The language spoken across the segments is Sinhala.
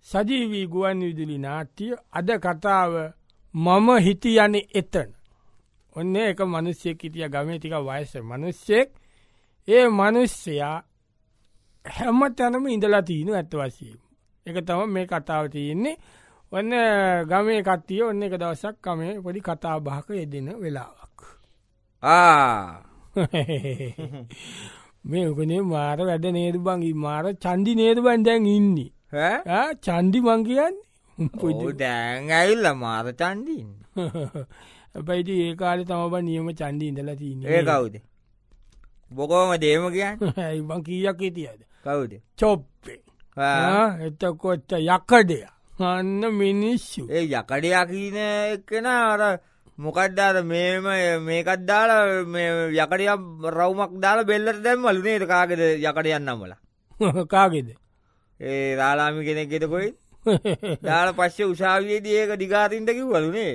සජීවී ගුවන් විදුලි නාට්‍ය අද කතාව මම හිටියන්නේ එතන. ඔන්න එක මිනිස්සෙක් හිටිය ගමේ ටික වයස මිනිස්සෙක්. ඒ මිනිස්සයා හැම තැනම ඉඳලා තිනු ඇත්ත වශයෙන්ම. ඒක තමයි මේ කතාව තියෙන්නේ. ඔන්න ගමේ කට්ටිය ඔන්න එක දවසක් ගමේ පොඩි කතා බහක යෙදෙන වෙලාවක්. මේ උකනේ මාර වැඩ නේද බං මාර චන්දි නේද බං දැන් ඉන්නේ. චන්දි මං කියන්නේ දැන් ඇල්ල මාර චන්දීන් අපයිති ඒ කාලෙ තම නියම චන්ඩි ඉඳලා තියන්නේ. ඒ කවුද බොකෝම දේම කියන්න බං කීයක් හිටියද කවුද චොප්පේ එතකොච්ච යකඩය අන්න මිනිස්සු ඒ යකඩයා කියන එකන අර මොකක්දාර මේකත් දාලා යකඩිය රවමක් දාලා බෙල්ලට දැම්මලු නේද කාගෙද යකඩයන්න නම්මල කාගෙද ඒ රාලාමි කෙනෙක්ගෙත කොයි දාල පස්සේ උසාවියේදී ඒක දිගාතින්ට කිව්වලුනේ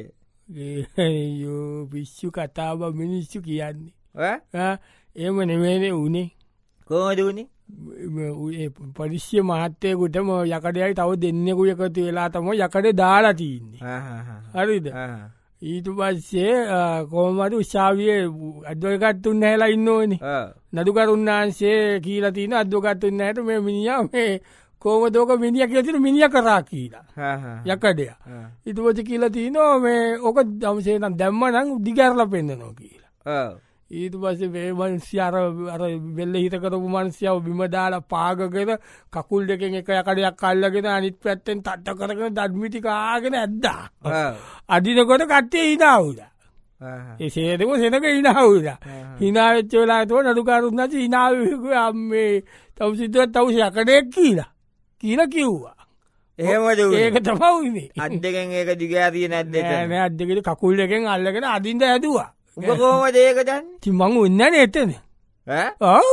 පිස්සු කතාව මිනිස්සු කියන්නේ ඒම නෙමේනේ උනේ කෝමද වුණේ පරිශ්‍ය මහත්තයකුටම යකඩයයි තව දෙන්නෙකු එකතු වෙලා තම යකඩ දාලා තියන්නේ හරිද ඊට පස්සේ කෝමට උසාවිය අදවකත්තුන්න හැලා ඉන්න ඕනේ නදුකරුන්නාන්සේ කියීල තින අදවකත්තුන්න ඇයට මේ මිනිිය මේ කෝමදෝක මිනිිය කියතින මිනිිය කරා කියලා යකඩය ඉතුපච කියල තිනෝ මේ ඕක දම්සේනම් දැම්ම නං දිගැරල පෙන්න්නනෝ කියලා ඊට පස වේමන්සියාර වෙල්ල හිත කරපු මන්සියාව බිමදාලා පාගගෙන කකුල් දෙකෙන් එක යකඩයක් කල්ලගෙන අනිත් පැත්තෙන් තට්ට කරගෙන දඩ්මිටිකාගෙන ඇද්දා අදිනකොට කට්ටේ හිනාවුද එසේදම සෙනක හිනාවුද හිනාවෙච්ච වෙලාතුව නඩුකාරුත් නැති හිනාවක අම්මේ තව සිදුවත් තවස යකඩයක් කියලා කිව්වා එහෙමද ඒක තමවුනේ අත් දෙකෙන් ඒක දිගාතිය නැද්ද අදකට කකුල් දෙකෙන් අල්ලගෙන අදින්ද ඇදවා උඹ කෝම දේකදන්න ති මං උන්නන එතන ඔව්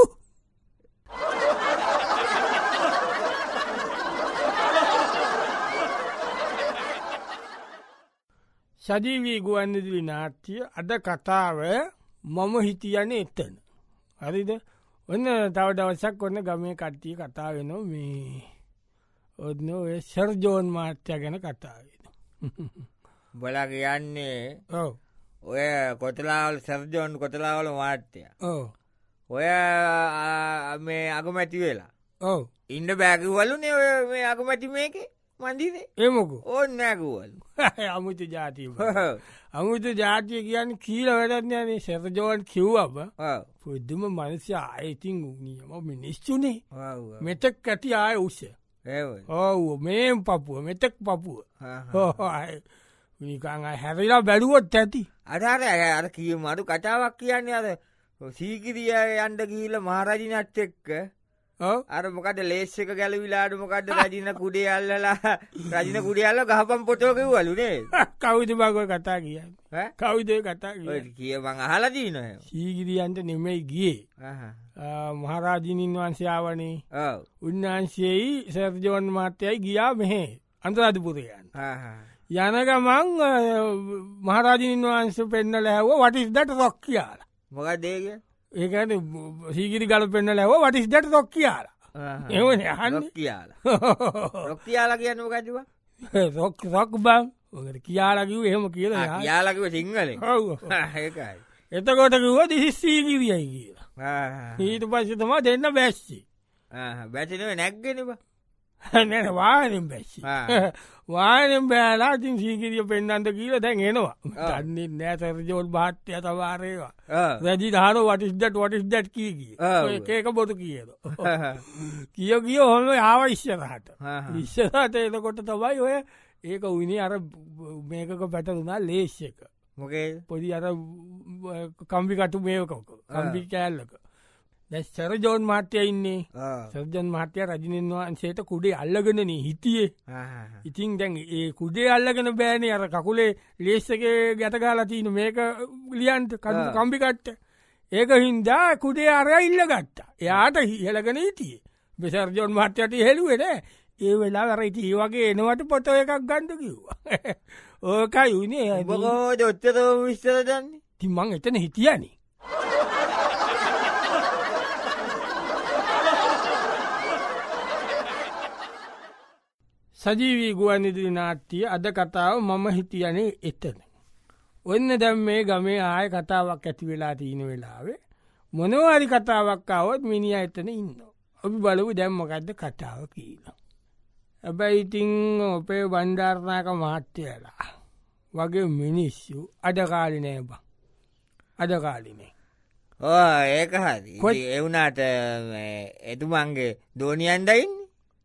සජීවී ගුවන් විදුලි නාට්‍ය අද කතාව මම හිටියන්නේ එතන. හරිද? ඔන්න තව දවසක් ඔන්න ගමේ කට්ටිය කතා වෙනවා මේ ඔන්න ඔය සර්ජෝන් මහත්තයා ගැන කතා වෙනවා. බලා කියන්නේ ඔව් ඔය කොතලාවල සර්ජෝන් කොතලාවල මාට්‍යය ඔය මේ අගමැති වෙලා ඉන්න බෑකිවලුනේ ඔය මේ අගමැති මේක මන්දිනේ ඒමකු ඕන්න නැකුවල් අමුතු ජාතිය අමුතු ජාතිය කියන්න කීල වැඩත්යනේ සර්ජෝන් කිව්වබ පුද්දුම මනසය ආයතින් නියම මිනිස්්චුනේ මෙතක් ඇති ආය උස්ස ඔව් මේම් පපුුව මෙතෙක් පපුුව නිකං හැරිලා බැලුවොත් ඇති අඩාර අර කිය මරු කතාවක් කියන්නේ අද සීකිරිය යන්ඩ කියීල මහරජිනත් එක්ක අර මොකට ලේස්සක ගැලවිලාට මොකක්ද රජින කුඩේ අල්ලලා රජින කුඩියල්ල ගහපම් පොටෝක වලුනේ කවිද බගව කතා කියන්න කවිදය කතා කිය මං අහලදීන සීගිරියන්ට නෙමෙයි ගියේ මහරාජිනින් වන්සයාවනේ උන්වහන්සේයි සර්ජෝන් මාත්‍යයයි ගියා මෙහෙ අන්තරාධපුරයන් යනගමං මහරාජිනින් වහන්ස පෙන්න්න ලැහව වටිස්දට රොක් කියලා මොකක් දේක ඒකන සීගිරි ගල පෙන්න්න ලැව වටිස්දට රොක් කියලා එවන අහන්න කියලා රොක් යාලා කියන්න මොකජව රොක් බං ඔකට කියාලකිව එහෙම කියලා යාලකිව සිංහල ඒකයි එතකොට කිව දිසි සීගිරියයි කියලා ඊට පස්ස තමා දෙන්න බැස්සි බැතිනව නැක්ගෙනවා නැන වානෙන් බැස්සි වානෙන් බෑලා තින් සීකිරිය පෙන්න්නන්ට කියල දැන් එනවා දන්නේ නෑ සරජෝල් භාත්්‍යය තවාරේවා රැජි ධාර වටිස්දට වටිස්දැට් කීගී ඒක බොතු කියද කිය කිය හොම ආව ඉශ්ෂරහට විශ්ෂරට එතකොට තබයි ඔය ඒක උනේ අර මේකක පැටරුණා ලේෂ එක මොකේ පොඩි අර කම්පිකටු මේකක කම්පි කෑල්ලක සරජෝන් මාත්‍යය ඉන්නේ සර්ජන් මාත්‍යය රජිනෙන් වහන්සේට කුඩේ අල්ලගෙනන හිටියේ ඉතින් දැන් ඒ කුඩේ අල්ලගෙන බෑනේ අර කකුලේ ලේස්සක ගැටගාලතින මේක ලියන්ට කම්පිකට්ට ඒක හින්දා කුඩේ අර ඉල්ල ගත්තා එයාට හිහලගෙන හිටියේ බෙසර්ජෝන් මාත්‍යයට හෙළුවෙන ඒ වෙලා වරයිති ඒ වගේ එනවට පොත එකක් ගණ්ඩ කිව්වා ඕකයි උනේ ඔත්තත විස්තර දන්නේ තිමං එතන හිටියනේ සජීවී ගුවන්විදුලි නාට්‍ය අද කතාව මම හිටියනේ එතන. ඔන්න දැම් මේ ගමේ ආය කතාවක් ඇති වෙලා තියෙන වෙලාවේ මොනවාරි කතාවක් આવොත් මිනිහ එතන ඉන්න. අපි බලමු දැන් මොකද්ද කතාව කියලා. හැබැයි ඉතින් අපේ බණ්ඩාරනායක මහත්තයලා වගේ මිනිස්සු අද කාලේ නෑ බං. අද කාලේ නෑ. ඒක හරි. ඒ වුණාට එතුමන්ගේ දෝනියන් දයින්නේ.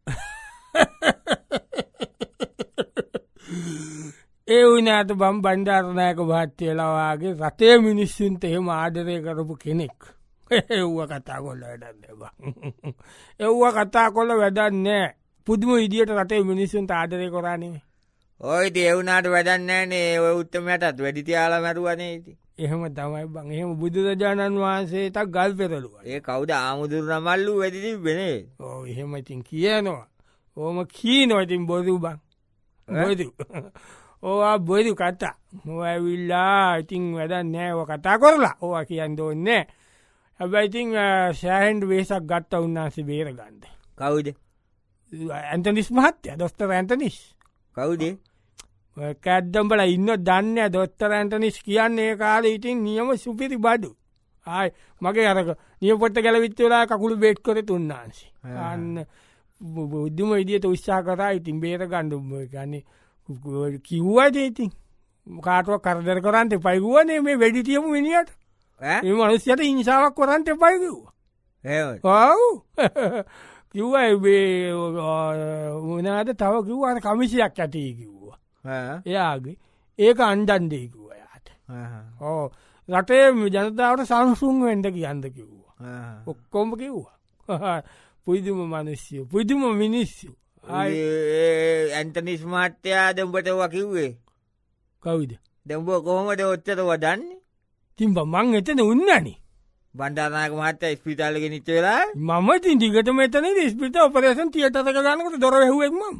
ඒ වුණාට බම් බණ්ඩාරනායක මහත්තයලාගේ රටේ මිනිස්සුන්ට එහෙම ආදරය කරපු කෙනෙක්. එව්ව කතා කොල්ල වැඩක් නෑ බං. එව්ව කතා කොල්ල වැඩක් නෑ. පුදුම විදියට රටේ මිනිස්සුන්ට ආදරය කරන්නේ. ඔය ඉතින් ඒ වුණාට වැඩක් නෑනේ. ඔය උත්තමයටත් වැඩි තියාලා මරුවනේ ඉතින්. එහෙම තමයි බං. එහෙම බුදුරජාණන් වහන්සේට ගල් පෙරළුවා. ඒ කවුද ආමුදුරු නමල්ලු වැඩි තිබ්බනේ. ඔව් එහෙම ඉතින් කියනවා. ඕම කීනවා ඉතින් බොරු බං. බොරු. ඕවා බොරු කතා. ඔය ඇවිල්ලා ඉතින් වැඩක් නෑ. ඔය කතා කරලා. ඕවා කියන්න ඕනේ නෑ. හැබැයි ඉතින් සෑහෙන් වෙසක් ගත්ත උන්නාන්සේ බේර ගන්න. කවුද? ඇන්තනිස් මහත්තයා. දොස්තර ඇන්තනිස්. කවුද? කැද්දම්බල ඉන්න දන්නේ දොස්තර ඇන්තනිස් කියන්නේ ඒ කාලේ ඉතින් නියම සුපිරි බඩු. ආයි මගේ අර නියපොත්ත ගැලවිච්ච වෙලාව කකුළු බේට් කරේ තුන්නාන්සේ. අන්න බුදුම විදියට උත්සාහ කරා ඉතින් බේර ගන්න ගන්නේ කිව්වද ඉතින් කාටවත් කරදර කරන්න එපා කිව්වනේ මේ වෙඩි තියමු මිනිහට. මේ මිනිහට හිංසාවක් කරන්න එපා කිව්වා. එහෙමයි. ඔව්. කිව්වා මේ මොනවාද තව කිව්වා අර කමිසියක් ඇති කිව්වා. එයාගේ ඒක අණ්ඩන් දෙයි කිව්වා යාට. ඔව් රටේ ජනතාවට සංසුන් වෙන්න කියන්න කිව්වා. ඔක්කොම කිව්වා. පුදුම මිනිස්සු පුදුම මිනිස්සු. ඇන්තනිස් මහත්තයා දෙඹට ඔවා කිව්වේ. කවුද? දෙඹ කොහොමද ඔච්චර වදන්නේ? තිම්බ මං එතන උන්නනේ. බණ්ඩාරනායක මහත්තයා ස්පිතාලෙ ගෙනිච්ච වෙලාවේ මම ඉතින් දිගටම එතනදී ස්පිතාල ඔපරේෂන් තියටර් එක ගන්නකොට දොර වැහුවෙක් මම.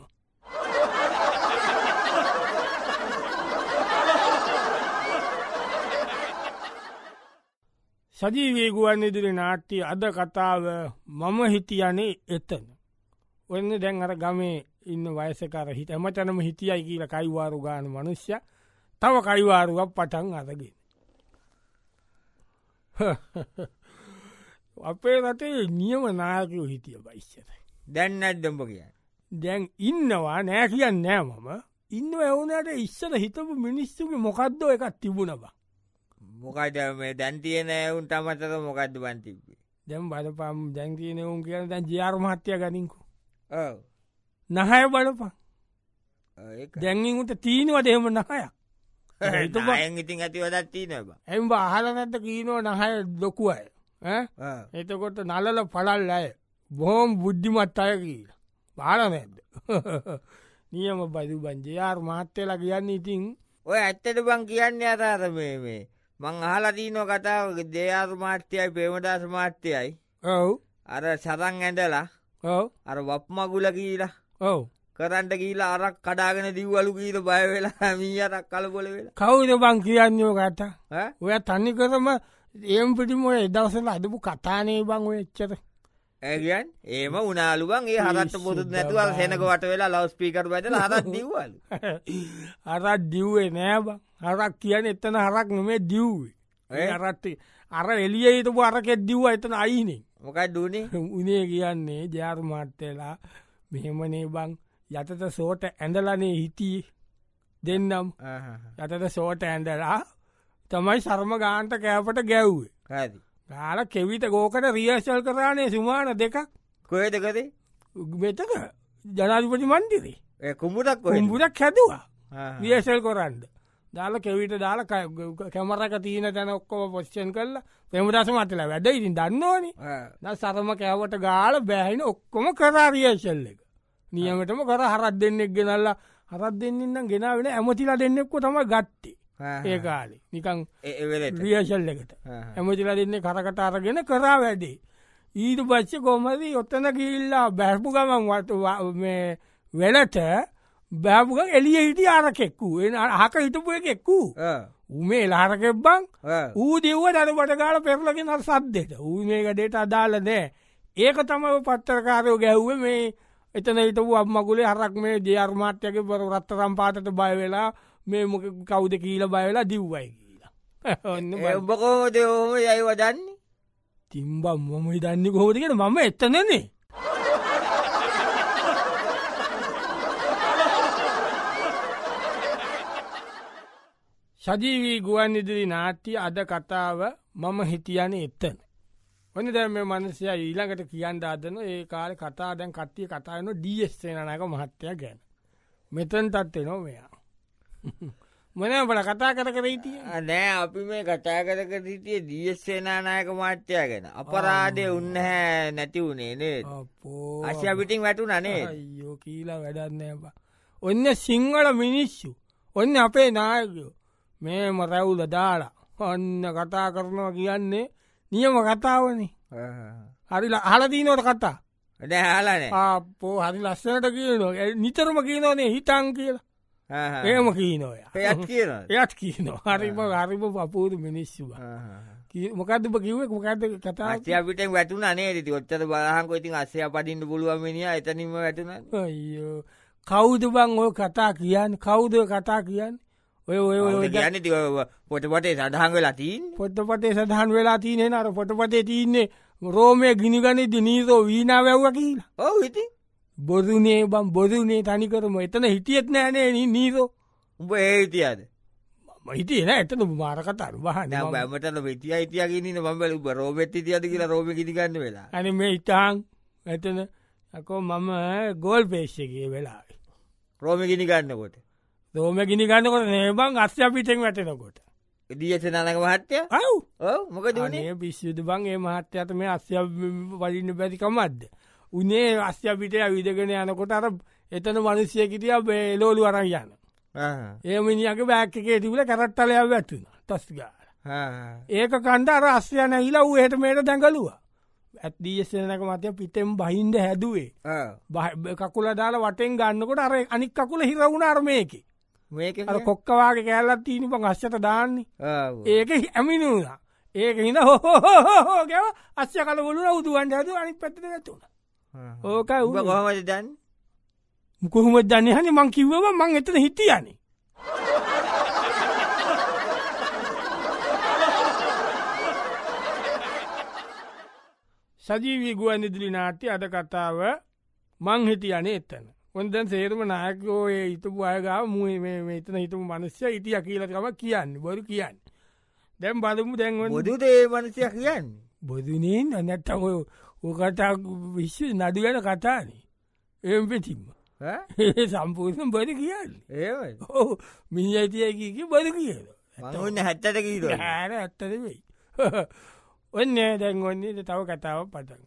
සජීවී ගුවන්විදුලි නාට්‍ය අද කතාව මම හිටියනේ එතන. ඔන්න දැන් අර ගමේ ඉන්න වයසක අර හිත හැමතැනම හිටියයි කියලා කයිවාරු ගාන මිනිස්සයා තව කයිවාරුවක් පටන් අරගෙන. අපේ රටේ නියම නායකයෝ හිටිය බයිස්සර. දැන් නැද්ද උඹ කියන්නේ? දැන් ඉන්නවා නෑ කියන්නේ නෑ මම. ඉන්නව ඒ වුණාට ඉස්සර හිටපු මිනිස්සුගේ මොකද්ද එකක් තිබුණා බං. මොකද මේ දැන් තියෙන උන්ට අමතර මොකද්ද බන් තිබ්බේ? දැන් බලපම් දැන් තියෙන උන් කියන දැන් ජී.ආර් මහත්තයා ගනින්කෝ. ඔව්. නහය බලපන්. ඒක. දැන් උන්ට තීනවද එහෙම නහයක්? නහයෙන් ඉතින් ඇති වැඩක් තියෙනවා බං. එම්බ අහලා නැද්ද කියනවා නහය ලොකු අය. එතකොට නලල පළල් අය. බොහොම බුද්ධිමත් අය කියලා. බාලා නැද්ද? නියම බදු බං ජී.ආර් මහත්තයලා කියන්නේ ඉතින් ඔය ඇත්තට බං කියන්නේ අර මේ මං අහලා තියෙනවා කතාව ජී.ආර් මහත්තයයි ප්‍රේමදාස මහත්තයයි. ඔව්. අර සරන් ඇඳලා. ඔව්. අර වප් මගුල කියලා. ඔව්. කරන්ට ගිහිල්ලා අරක් කඩාගෙන දිව්වලු කීර බය වෙලා මීයරක් කලබල වෙලා. කවුද බං කියන්නේ ඔය කතා? ඔය තනි කරම එම් පිටිම ඔය දවස්වල අදපු කතානේ බං ඔය එච්චර. ඒ කියන්නේ එහෙම උනාලු බං ඒ හරත් පොදුත් නැතුව අර සෙනග වට වෙලා ලවුඩ් ස්පීකර් බැදලා හරක් දිව්වලු. හරක් දිව්වේ නෑ බං. හරක් කියන්නේ එතන හරක් නෙමෙයි දිව්වේ. ඒ හරත් අර එළියේ හිටපු අරකෙත් දිව්වා එතන අයිනේ. මොකක්ද උනේ? උනේ කියන්නේ ජී.ආර් මහත්තයලා මෙහෙමනේ බං යටට සෝට ඇඳලානේ හිටියේ දෙන්නම්. යටට සෝට ඇඳලා තමයි සර්ම ගාන්ට කෑපට ගැව්වේ. හරි. ගාලා කෙවිත ගෝකට රියර්සල් කරානේ සුමාන දෙකක්. කොහෙද කරේ? මෙතන ජනාධිපති මණ්ඩලේ. ඒ කුඹුරක් කොහෙද? කුඹුරක් හැදුවා. රියර්සල් කරන්න. දාලා කෙවිත දාලා කැමරාක තියෙන තැන ඔක්කොම පොසිෂන් කරලා ප්‍රේමදාස මහත්තයලා වැඩ ඉතින් දන්නවනේ. දැන් සරම කෑවට ගාලා බෑහින ඔක්කොම කරා රියර්සල් එක. නියමටම කරා හරක් දෙන්නෙක් ගෙනල්ලා හරක් දෙන්නින් නම් ගෙනාවේ නෑ ඇමතිලා දෙන්නෙක්ව තමයි ගත්තේ. ඒ කාලේ නිකන් රියර්සල් එකට. ඇමතිලා දෙන්නේ කරකට අරගෙන කරා වැඩේ. ඊට පස්සේ කොහමද ඔතන ගිහිල්ලා බෑපු ගමන් මේ වෙලට බෑපු ගමන් එළියේ හිටිය අරකෙක්කු. එන අහක හිටපු එකෙක්කු. ඌ මේ ලහරකෙක් බං. ඌ දෙව්ව දඩබඩ ගාලා පෙරලගෙන අර සද්දෙට. ඌ මේ ගඩේට අදාළ නෑ. ඒක තමයි පත්තරකාරයෝ ගැහුවේ මේ එතන හිටපු අම්මගුලේ හරක් මේ ජයාර්මාත්‍යගේ රත්තරම් පාටට බය වෙලා මේ මොක කවුද කියීල බයවෙලා දිව්වයි කියලා ඔන්න ඔබකෝද හෝම යයි වදන්නේ තිම්බම් මොම දන්නේ කොහොදගෙන මම එත්තනනේ සජීවී ගුවන් ඉදිරි නාට්‍ය අද කතාව මම හිටියන එත්තන ඔන්න දැ මේ මනසය ඊළඟට කියන්න අදන ඒ කාල කතා දැන් කට්ටිය කතායන ඩස්නනක මහත්තය ගැන මෙතන් තත්වේ නො මෙයා මොනබල කතා කරහිටිය නෑ අපි මේ කතා කරකටිය දියස්සේනානායක මාත්‍යය ගැන අපරාධය උන්න හැ නැති වුණේ නේ අශ්‍ය පිටිං වැටු නනේ යෝ කියීලා වැඩන්න බා ඔන්න සිංහල මිනිස්සු ඔන්න අපේ නායකයෝ මේම රැවුල දාලා ඔන්න කතා කරනවා කියන්නේ නියම කතාවනේ හරි හලදීනෝට කතා හලනේ අපෝ හරි ලස්සනට කියනවා නිතරම කියනවනේ හිතන් කියලා ඒම කීනොය එයත් කියනවා හරිම හරිම පපූරු මිනිස්සුව මොකදම කිවේ මොකද කතා පිට වැටුන නේ ඔත්තර බලහංකො ඉතින් අස්සය පටින්ට පුළුවන්මිනි එතනීම වැටුන අයෝ කෞුද බං ඔය කතා කියන්න කෞුද කතා කියන්න ඔය ගන්න පොටපටේ සඳහන් වෙලා තිීන් පොට්ටපටේ සඳහන් වෙලා තියනෙ අර පොටපටේ තියන්නේ රෝමය ගිනිගනිද නීතෝ වීනා වැැව්ව කියලා ඔව ඉති බොදුනේ බම් බොදුනේ තනිකරම එතන හිටියත් නෑනේ නීතෝ උඹ ඒතියද හිටිය නෑ එතන මාරකතර වහන බැමට වෙතිය හිතියගෙන මබල රෝමෙත් තියද කියලා රෝම ගිනිගන්න වෙලා අන මේ ඉතාන් ඇතන අකෝ මම ගෝල් පේශ්‍යගේ වෙලා රෝම ගිනිගන්නකොට රෝම ගිනිගන්නකොට නේබං අස්්‍ය පිටෙන් වැටෙනකොට දියසනානක මහත්තය ඔව මොක දනේ පිස්සුද බං ඒ මහත්්‍යයට මේ අස්්‍ය වලින්න බැතිකමත්ද උනේ අස්්‍ය පිටය විදගෙන යනකොට අර එතන මනුස්්‍යයකිටිය බේලෝලු අරන් යන්න ඒමිනිියගේ බෑක්කේ තිබල කරට්ටලයක් වැැත්තුන තස්ගාර ඒක කණ්ඩ අර අස්්‍යය නැහිලා වූ හට මේට දැඟලුව ඇත්දීසනක මතය පිටෙම් බහින්ද හැදුවේ කකුල දාලා වටෙන් ගන්නකොට අර අනික් කකුල හිරවුණ අර්මයකි මේක කොක්කවාගේ කෑල්ලත් තිීනි ප අශ්චත දාන්නේ ඒක ඇමිනුුණා ඒක හිද හෝහෝ ගැව අස්්‍ය කල ගොලු උදුවන් ඇතු අනි පැත්ත ඇතුන ඕක ගහමද දන්න කොහොම දන්න හනි මං කිව්ව මං එතන හිටියනේ සජීවී ගුවන් ඉදිරි නාට්‍ය අද කතාව මං හිටියනේ එතන ඔොන්දැන් සේරම නායකෝ හිතපු අයගාව මෙතන හිතම මනුස්්‍ය ඉටිය කියලකම කියන්න බොරු කියන්න දැම් බලමු දැන් බොදු දේ මනසය කියන්න බොදුනෙන් නැත්තම ඕකතා විශ්ව නඩු ගැන කතානේ එම් පෙතිීම ඒ සම්පූර්ණ බොද කියන්න ඒ මිනි අයිතියකි බොද කියල ඔන්න හැත්තට කීද ඇර ඇත්තද වෙයි ඔන්න දැන් ඔන්නේ තව කතාව පටන්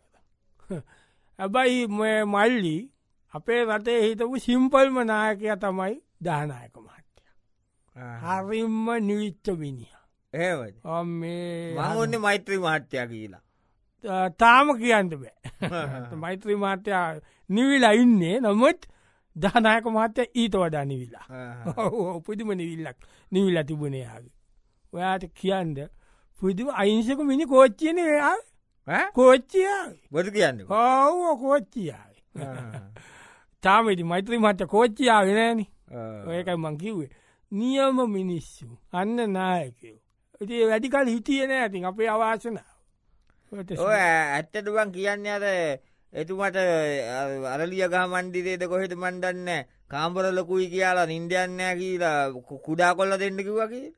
ඇබයි මල්ලි අපේ රටේ හිතපු සිම්පල්ම නායකය තමයි දානායක මහත්තය හරිම්ම නිවිච්ච විනිිය ඒ මේ ඔන්න මෛත්‍රී මහත්තයා කියලා තාම කියන්න බෑ මෛත්‍රී මාත්‍යයා නිවිලා ඉන්නේ නොමුත් දානායක මහත්තය ඊට වඩා නිවිලා උපදිම නිවිල්ලක් නිවිල්ල තිබුණයාගේ ඔයාට කියන්ද පුදුම අයිංසක මිනි කෝච්චියන එයා කෝච්චියා බොද කියන්න හව කෝච්චියාව තාමටි මෛත්‍රී මහත්ත කෝච්චියාව නෑන ඒකයි මං කිව්වේ නියම මිනිස්සු අන්න නායකයෝ ඉති වැඩිකල් හිටියන ඇතින් අපේ අවාසනාව ඔය ඇත්තටුවන් කියන්න අද එතුමට අරලිය ගහ මන්දිරේද කොහෙට මන්දන්න කාම්පර ලොකුයි කියලා නින්දයන්නෑ කියලා කුඩා කොල්ල දෙන්නකිව වගේ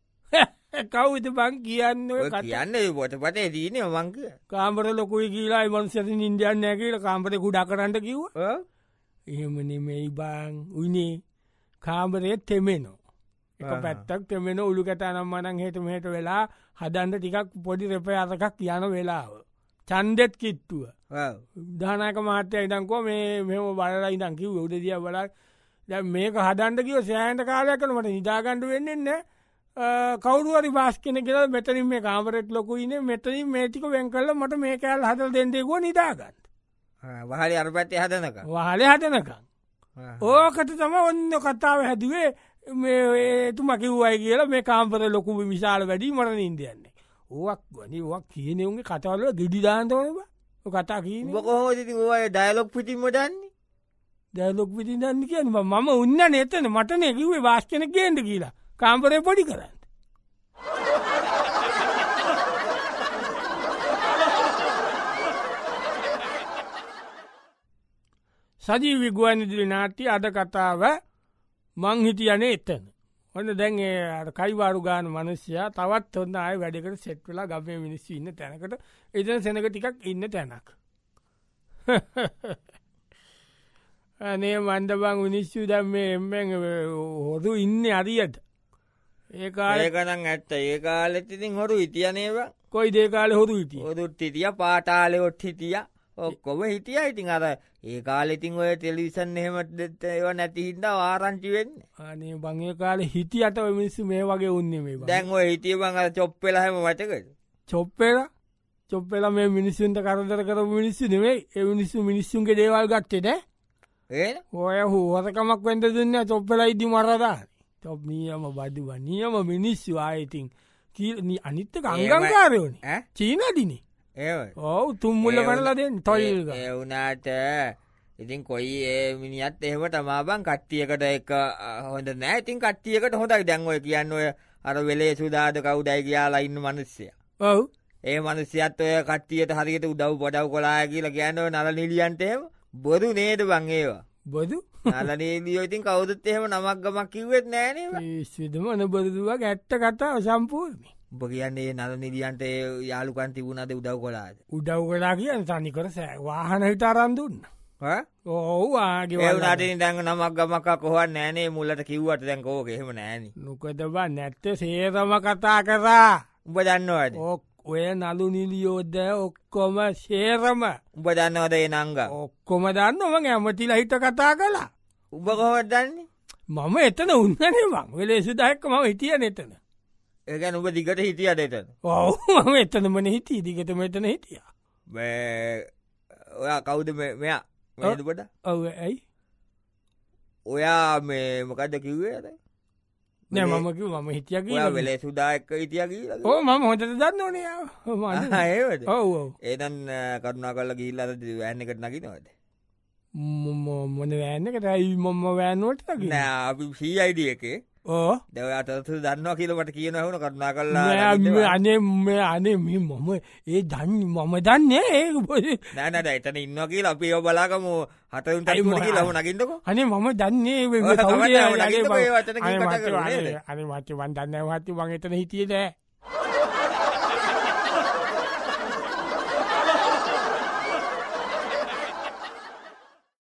කවුද බං කියන්න කියන්න පොට පටේ දීන මංක කාම්පර ලොකුයි කියලා මන්සති නින්දයන්නෑ කියලා කාම්පරය කුඩා කරන්න කිව එහෙමන මෙයි බං උනේ කාම්බරයත් තෙමෙනෝ එක පැත්තක් තෙමෙන උළු කැතනම් මනං හට මෙහට වෙලා හදන්ට ටිකක් පොඩි රෙප අතකක් යන වෙලාව චන්දෙත් කිත්තුව දානක මාත්‍යය ඉදංකෝ මේ මෙම බලලා ඉදං කිව උද දිය බලක් දැ මේක හදන්ට කිව සෑන්ට කාලයක් කනමට නිදාගණඩ වෙන්නෙන්න කවරුවරි බාස් කෙන කියල මෙතනින් මේ කාමරෙත් ලොකුයින මෙතනින් මේටික වෙන් කල්ල මට මේ කෑල් හදල් දෙෙන්දෙකුව නිදාගන්න වහලි අර පැත්තේ හදනක වහල හදනකම් ඕකට තම ඔන්න කතාව හැදුවේ තුම කිව්වයි කියලා මේ කාම්පර ලොකු විශාල වැඩි මරණ ඉන්දියන්නේ ඕක් වනි වක් කියනෙවුන්ගේ කතාවල ගෙඩි දාන්තවන කතා කී කොහෝති ඔය ඩයිලොක් පිටිම දන්නේ දැලොක් විදිදන්න කියන මම උන්න නතන මටන කිවේ වාස්්‍යන ගේන්ට කියලා කාම්පරය පොඩි කරන්න. සජීවි ගුවන්විදුලි නාට්‍ය අද කතාව මං හිටියනේ එතන. ඔන්න දැන් කයිවාරු ගාන මනුෂ්‍යයා තවත් හොන්න අය වැඩකට සෙට් වෙලා ගමේ මිනිස්සු ඉන්න තැනකට එතන සෙනක ටිකක් ඉන්න තැනක්. අනේ මන්දබං මිනිස්සු දැන් මේ එම්බෙන් හොරු ඉන්නේ අරියට. ඒ කාලේකනම් ඇත්ත ඒ කාලෙත් ඉතින් හොරු හිටියනේවා. කොයි දේ කාලේ හොරු හිටියේ? හොරුත් හිටියා පාතාලේ ඔත් හිටියා. ඔක්කොම හිටියා. ඉතින් අර ඒ කාලේ ඉතින් ඔය ටෙලිවිෂන් එහෙම ඒවා නැති හින්දා ආරංචි වෙන්නේ. අනේ බං ඒ කාලේ හිටියට ඔය මිනිස්සු මේ වගේ උන්නේ මේ බං. දැන් ඔය හිටියේ බං අර චොප් වෙලා හැම වටකද? චොප් වෙලා මේ මිනිස්සුන්ට කරදර කරපු මිනිස්සු නෙමෙයි. ඒ මිනිස්සු මිනිස්සුන්ගේ දේවල් ගත්තේ නේ. ඔය හොරකමක් වෙන්න දුන්නේ චොප් වෙලා ඉදි මරලා. චොප් නියම බඩුවා නියම මිනිස්සු ආයිතින් අනිත් එක අංගංකාරයෝනේ. චීනදිනේ. ඔව් තුම්මුල්ල වනලා දෙන්න තොයිල් ගා. ඒ වුණාට ඉතින් කොයි ඒ මිනිහත් එහෙම තමා බං කට්ටියකට එක හොඳ නෑ. ඉතින් කට්ටියකට හොඳයි. දැන් ඔය කියන්නේ ඔය අර වෙලේ සුදාද කවුදයි කියලා ඉන්න මිනිස්සයා. ඔව්. ඒ මිනිස්සයාත් ඔය කට්ටියට හරියට උදව් පොඩව් කළා කියලා කියන්නේ ඔය නල නිලියන්ට එහෙම බොරු නේද බං ඒවා. බොදු? නල නිලියෝ ඉතින් කවුරුත් එහෙම නමක් ගමක් කිව්වෙත් නෑ නේද? ඒ සිදුමන බොරුදුවක් ඇත්ත කතාව සම්පූර්ණයි. උඹ කියන්නේ නල නිලියන්ට යාළුකන් තිබුණාද උදව් කළාද? උදව් කළා කියන්නේ තනිකර වාහන හිට අරන් දුන්නා. ඔව් ආගේ ඒ වුණාට ඉතින් දැන් නමක් ගමක් කොහොම නෑනේ මුල්ලට කිව්වට දැන් කෝක එහෙම නෑනේ. මොකද බං නැත්තේ සේරම කතා කරා. උඹ දන්නවද? ඔය නලු නිලියෝද ඔක්කොම සේරම. උඹ දන්නවද ඒ නංගා? ඔක්කොම දන්නවා. මං ඇමතිලා හිට කතා කළා. උඹ කොහොමද දන්නේ? මම එතන උන්නනේ මං. වෙලේ සුදායක මම හිටියනේ එතන. ඒ කියන්නේ උඹ දිගට හිටියද එතන? ඔව් මම එතනමනේ හිටියේ. දිගටම එතන හිටියා. ඔයා කවුද මෙයා? මේද පොඩ? ඔව් ඇයි? ඔයා මේ මොකද්ද කිව්වේ අර? නෑ මම කිව්වා මම හිටියා කියලා. ඔයා වෙලේ සුදා එක්ක හිටියා කියලා. ඔව් මම හොඳට දන්නෝනේ යා. ඒවද? ඔව් ඔව්. එහෙනම් කරුණාකරලා ගිහිල්ලා අර වෑන් එකට නගිනවද? මොන වෑන් එකට? අයි මම වෑන් වලට නගින්නේ. නෑ අපි CID එකේ. ඔව්. දැන් ඔයාට දන්නවා කියලා මට කියනවා වුණා කරුණාකරලා. අනේ මේ මම ඒ දන්නේ නෑ එතන ඉන්නවා කියලා අපි ඒව බලාගමු. හතරුන් තට්ටුවට කියලා ඔහු නගින්නකෝ. අනේ මම දන්නේ මේ කවුද? අනේ මට වන් දන්නේ මම එතන හිටියේ නෑ.